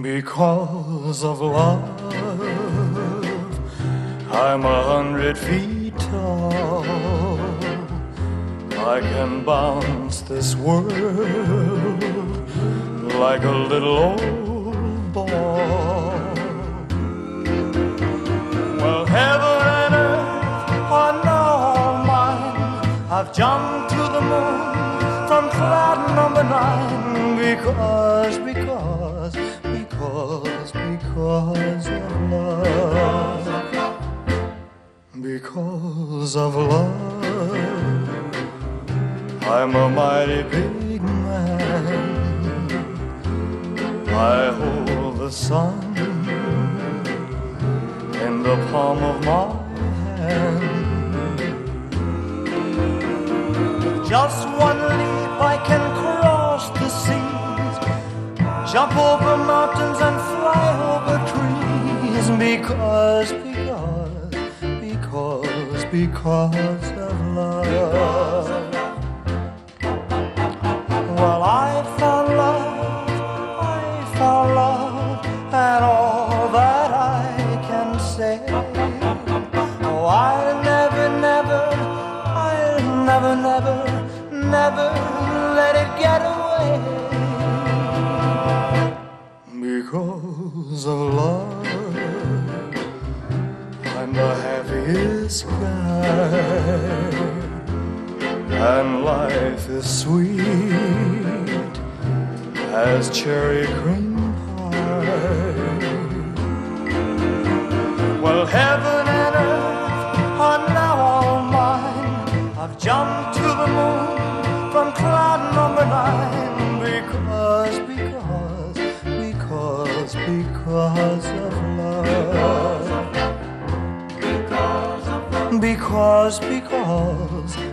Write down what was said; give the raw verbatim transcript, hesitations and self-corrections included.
Because of love, I'm a hundred feet tall. I can bounce this world like a little old ball. Well, heaven and earth are now all mine. I've jumped to the moon from cloud number nine. Because, because, because, because of love. Because of love, I'm a mighty big man. I hold the sun in the palm of my hand. With just one leap I can cross the seas, jump over mountains and fly over trees. Because, because, because, because of love. Well, I found love, I found love, and all that I can say. Oh, I'll never, never, I'll never, never, never let it get away. Because of love, I'm the happiest guy. And life is sweet as cherry cream pie. Well, heaven and earth are now all mine. I've jumped to the moon from cloud number nine. Because, because, because, because of love. Because, because